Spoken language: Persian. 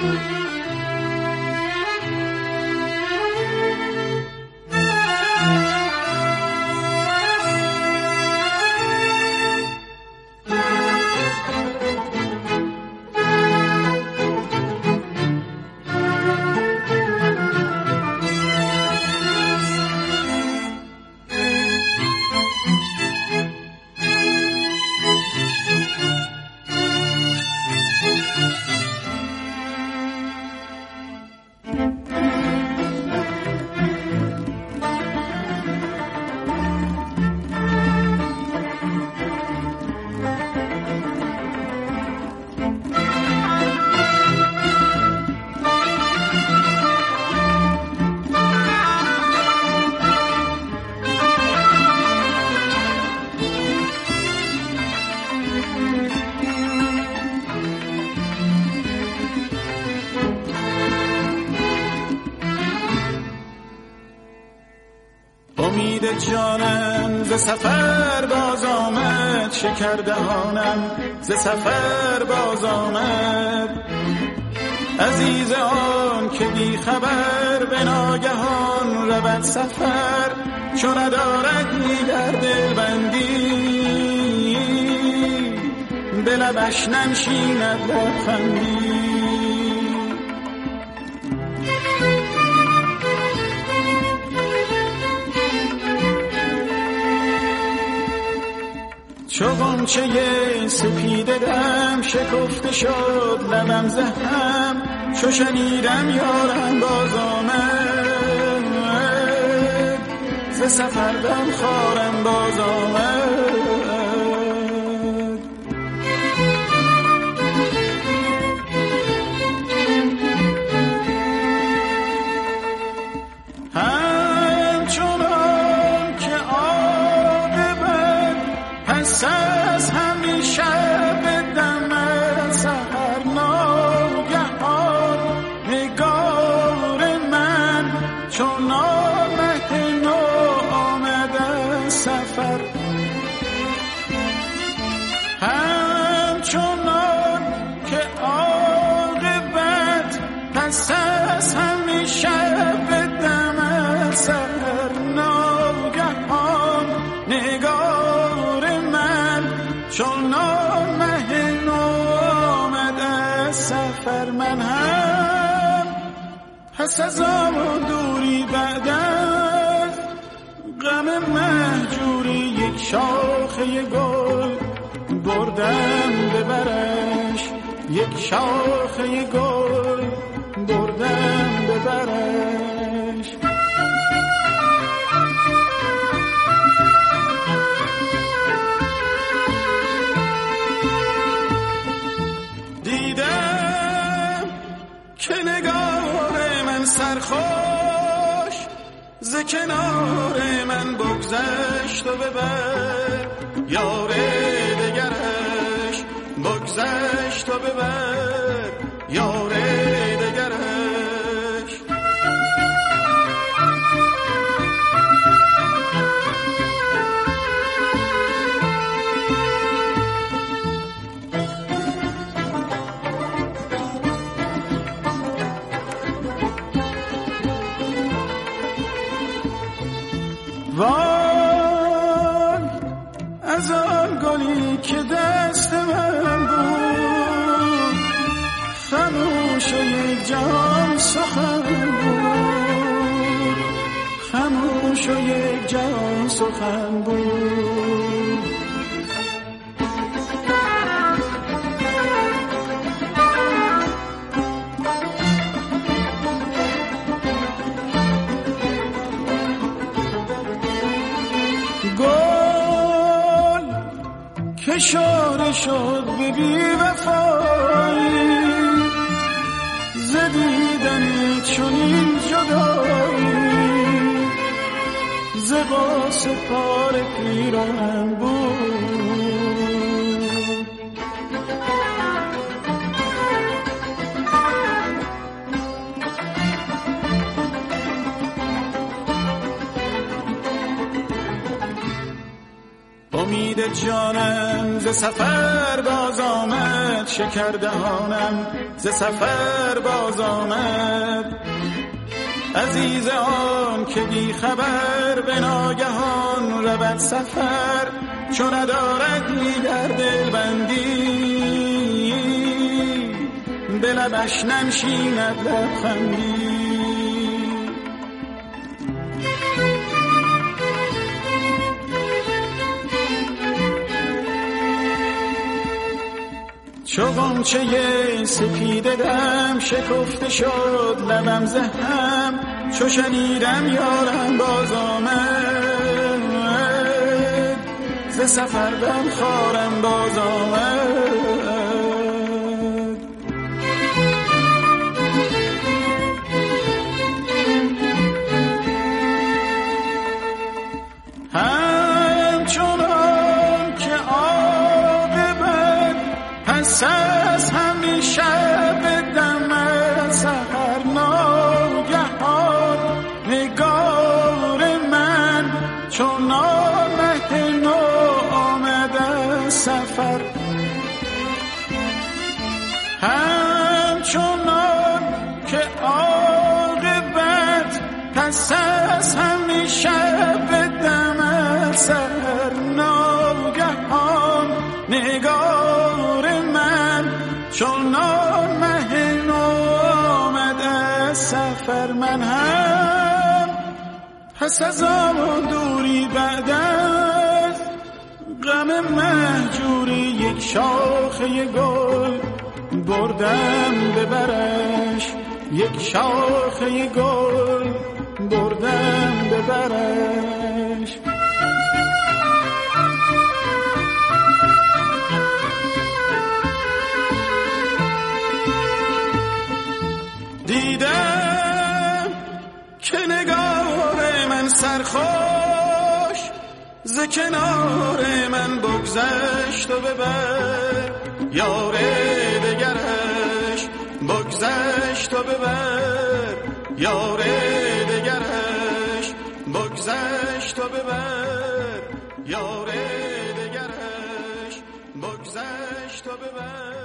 امید جانم ز سفر باز آمد، شکر دهانم ز سفر باز آمد. عزیز آن که بی خبر به ناگهان رود سفر، چو ندارد در دل بندی به لبش ننشیند لبخندی. چو غنچه سپید دم شکفته شد لبم ز هم، چو شنیدم یارم باز آمد، ز سفر دم خارم باز آمد. همچنان که عاقبت پس از همیشه به دم سحر ناگهان نگار من چون آمد نو آمده سفر. همچنان که عاقبت پس از همیشه به دم سحر ناگهان نگار من چون مه نو آمده سفر. من هم پس از آن دوری بعد از غم مهجوری یک شاخه گل بردم ببرش، یک شاخه گل بردم ببرش. دیدم که نگار من سرخوش ز کنار من بگذشت و ببر یار دگرش، بگذشت و ببر یار دگرش. وای از آن گلی که دست من بود، خموش و یک جهان سخن بود، خموش و یک جهان سخن بود. که شانه شد به بی وفایی، ز دیدن چنین جدایی، ز قاس پار پیران بود. امید دید جانم ز سفر باز آمد، شکر دهانم ز سفر باز آمد. عزیز آن که بی خبر به ناگهان رود سفر، چون ندارد دیگر دلبندی به لبش ننشیند لبخندی. چو غنچه سپید دم شکفته شد لبم ز هم، چو شنیدم یارم باز آمد، ز سفر دم خارم باز آمد. همچنان که عاقبت پس از همیشه به دم سحر ناگهان نگار من چون آمد نو آمده سفر. همچنان که عاقبت پس از همیشه به دم سحر ناگهان نگار من چون مه نو آمده سفر. من هم پس از آن دوری بعد از غم مهجوری یک شاخه گل بردم ببرش، یک شاخه گل بردم ببرش. دیدم که نگار من سرخوش ز کنار من بگذشت و ببر، یار دگرش بگذشت و ببر، یار دگرش بگذشت و ببر، یار دگرش بگذشت و ببر.